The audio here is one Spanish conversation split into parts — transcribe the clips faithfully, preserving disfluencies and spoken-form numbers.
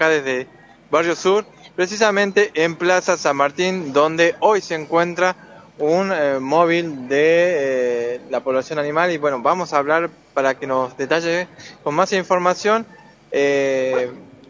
acá desde Barrio Sur, precisamente en Plaza San Martín, donde hoy se encuentra un eh, móvil de eh, la población animal. Y bueno, vamos a hablar para que nos detalle con más información eh,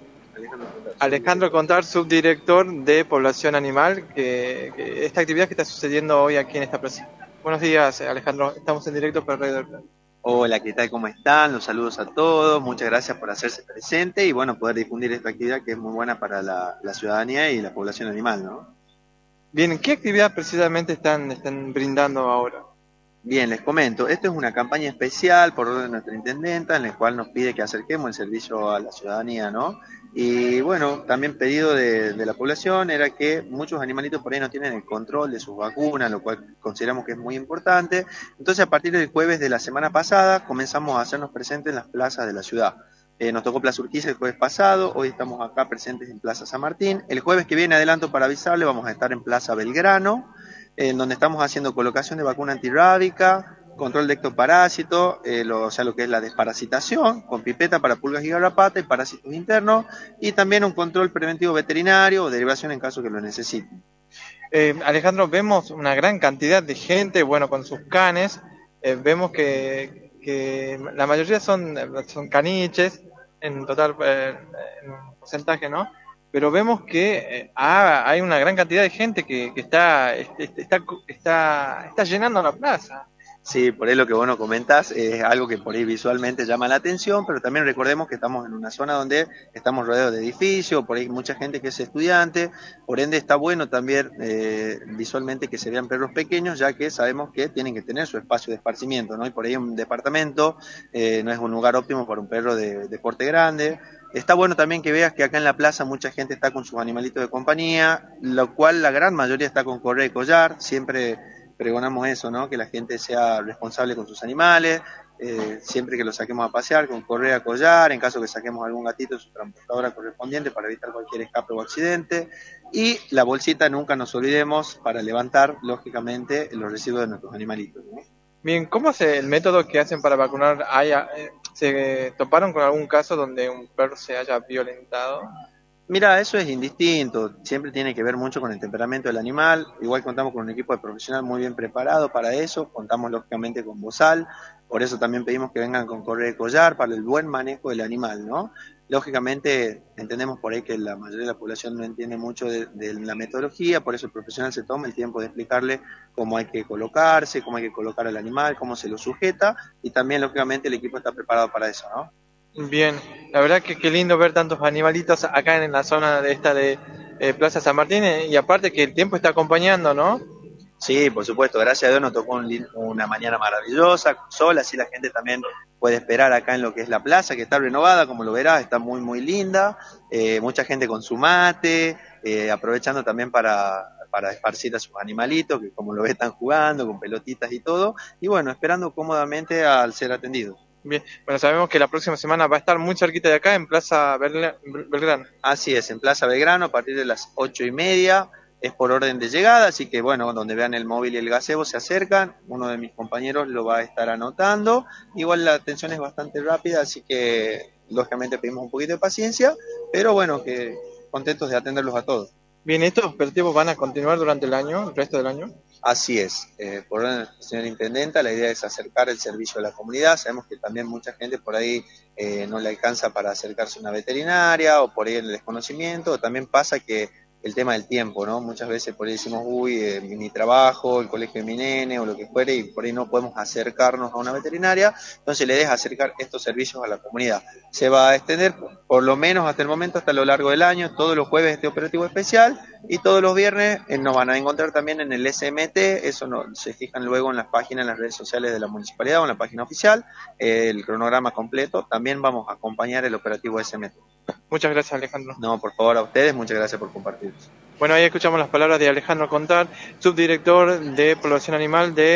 Alejandro Contar, subdirector de Población Animal, que, que esta actividad que está sucediendo hoy aquí en esta plaza. Buenos días, Alejandro, estamos en directo para Radio del Plan. Hola, ¿qué tal? ¿Cómo están? Los saludos a todos, muchas gracias por hacerse presente y bueno, poder difundir esta actividad que es muy buena para la, la ciudadanía y la población animal, ¿no? Bien, ¿qué actividad precisamente están, están brindando ahora? Bien, les comento, esto es una campaña especial por orden de nuestra intendenta, en la cual nos pide que acerquemos el servicio a la ciudadanía, ¿no? Y bueno, también pedido de, de la población era que muchos animalitos por ahí no tienen el control de sus vacunas, lo cual consideramos que es muy importante. Entonces, a partir del jueves de la semana pasada, comenzamos a hacernos presentes en las plazas de la ciudad. Eh, nos tocó Plaza Urquiza el jueves pasado, hoy estamos acá presentes en Plaza San Martín. El jueves que viene, adelanto para avisarle, vamos a estar en Plaza Belgrano, en donde estamos haciendo colocación de vacuna antirrábica, control de ectoparásito, eh, lo, o sea, lo que es la desparasitación, con pipeta para pulgas y garrapatas y parásitos internos, y también un control preventivo veterinario o derivación en caso que lo necesiten. Eh, Alejandro, vemos una gran cantidad de gente, bueno, con sus canes, eh, vemos que, que la mayoría son, son caniches, en total, eh, en un porcentaje, ¿no? Pero vemos que eh, ah, hay una gran cantidad de gente que, que está, está, está, está llenando la plaza. Sí, por ahí lo que vos nos comentás es algo que por ahí visualmente llama la atención, pero también recordemos que estamos en una zona donde estamos rodeados de edificios, por ahí mucha gente que es estudiante, por ende está bueno también eh, visualmente que se vean perros pequeños, ya que sabemos que tienen que tener su espacio de esparcimiento, ¿no? Y por ahí un departamento eh, no es un lugar óptimo para un perro de, de porte grande. Está bueno también que veas que acá en la plaza mucha gente está con sus animalitos de compañía, lo cual la gran mayoría está con correa y collar, siempre pregonamos eso, ¿no? Que la gente sea responsable con sus animales, eh, siempre que los saquemos a pasear con correa, collar, en caso que saquemos algún gatito, su transportadora correspondiente para evitar cualquier escape o accidente, y la bolsita nunca nos olvidemos para levantar, lógicamente, los residuos de nuestros animalitos, ¿no? Bien, ¿cómo es el método que hacen para vacunar? ¿Hay, eh, ¿Se toparon con algún caso donde un perro se haya violentado? Mira, eso es indistinto, siempre tiene que ver mucho con el temperamento del animal, igual contamos con un equipo de profesional muy bien preparado para eso, contamos lógicamente con bozal, por eso también pedimos que vengan con correa de collar para el buen manejo del animal, ¿no? Lógicamente entendemos por ahí que la mayoría de la población no entiende mucho de, de la metodología, por eso el profesional se toma el tiempo de explicarle cómo hay que colocarse, cómo hay que colocar al animal, cómo se lo sujeta, y también lógicamente el equipo está preparado para eso, ¿no? Bien, la verdad que qué lindo ver tantos animalitos acá en la zona de esta de eh, Plaza San Martín, eh, y aparte que el tiempo está acompañando, ¿no? Sí, por supuesto, gracias a Dios nos tocó un, una mañana maravillosa, con sol, así la gente también puede esperar acá en lo que es la plaza, que está renovada, como lo verás, está muy muy linda, eh, mucha gente con su mate, eh, aprovechando también para, para esparcir a sus animalitos, que como lo ves están jugando, con pelotitas y todo, y bueno, esperando cómodamente al ser atendidos. Bien, bueno, sabemos que la próxima semana va a estar muy cerquita de acá, en Plaza Belgrano. Así es, en Plaza Belgrano, a partir de las ocho y media, es por orden de llegada, así que bueno, donde vean el móvil y el gazebo se acercan, uno de mis compañeros lo va a estar anotando, igual la atención es bastante rápida, así que lógicamente pedimos un poquito de paciencia, pero bueno, que contentos de atenderlos a todos. Bien, ¿estos operativos van a continuar durante el año, el resto del año? Así es, eh, por orden de la señora intendenta, la idea es acercar el servicio a la comunidad. Sabemos que también mucha gente por ahí eh, no le alcanza para acercarse a una veterinaria o por ahí el desconocimiento, o también pasa que el tema del tiempo, ¿no? Muchas veces por ahí decimos, uy, eh, mi trabajo, el colegio de mi nene o lo que fuere, y por ahí no podemos acercarnos a una veterinaria, entonces la idea es acercar estos servicios a la comunidad. Se va a extender por lo menos hasta el momento, hasta lo largo del año, todos los jueves este operativo especial, y todos los viernes eh, nos van a encontrar también en el S M T, eso no, se fijan luego en las páginas, en las redes sociales de la municipalidad o en la página oficial, eh, el cronograma completo, también vamos a acompañar el operativo S M T. Muchas gracias, Alejandro. No, por favor, a ustedes, muchas gracias por compartir. Bueno, ahí escuchamos las palabras de Alejandro Contar, subdirector de Población Animal de